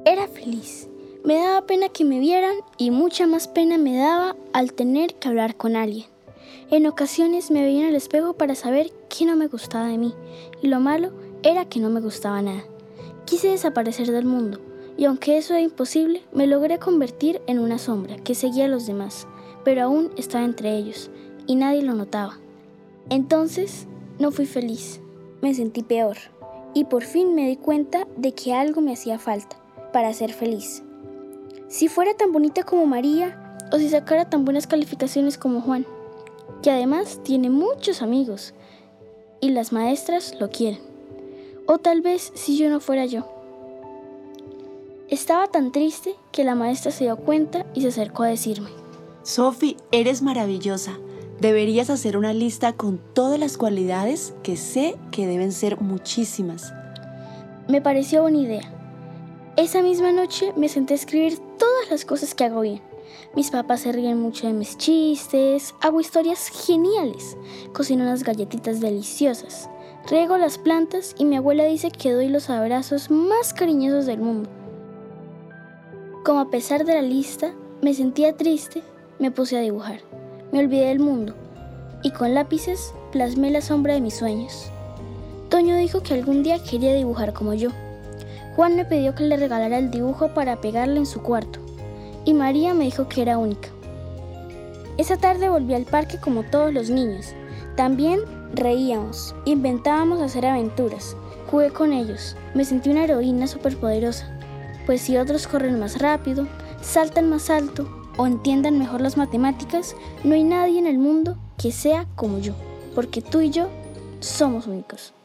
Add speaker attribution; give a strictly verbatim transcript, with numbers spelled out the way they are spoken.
Speaker 1: Era feliz. Me daba pena que me vieran y mucha más pena me daba al tener que hablar con alguien. En ocasiones me veía en el espejo para saber qué no me gustaba de mí, y lo malo era que no me gustaba nada. Quise desaparecer del mundo, y aunque eso era imposible, me logré convertir en una sombra que seguía a los demás, pero aún estaba entre ellos, y nadie lo notaba. Entonces, no fui feliz, me sentí peor, y por fin me di cuenta de que algo me hacía falta para ser feliz. Si fuera tan bonita como María, o si sacara tan buenas calificaciones como Juan, que además tiene muchos amigos, y las maestras lo quieren. O tal vez si yo no fuera yo. Estaba tan triste que la maestra se dio cuenta y se acercó a decirme:
Speaker 2: Sofi, eres maravillosa. Deberías hacer una lista con todas las cualidades que sé que deben ser muchísimas.
Speaker 1: Me pareció buena idea. Esa misma noche me senté a escribir todas las cosas que hago bien. Mis papás se ríen mucho de mis chistes, hago historias geniales, cocino unas galletitas deliciosas, riego las plantas y mi abuela dice que doy los abrazos más cariñosos del mundo. Como a pesar de la lista me sentía triste, me puse a dibujar. Me olvidé del mundo y con lápices plasmé la sombra de mis sueños. Toño dijo que algún día quería dibujar como yo. Juan me pidió que le regalara el dibujo para pegarlo en su cuarto. Y María me dijo que era única. Esa tarde volví al parque como todos los niños. También reíamos, inventábamos hacer aventuras. Jugué con ellos. Me sentí una heroína superpoderosa. Pues si otros corren más rápido, saltan más alto o entiendan mejor las matemáticas, no hay nadie en el mundo que sea como yo. Porque tú y yo somos únicos.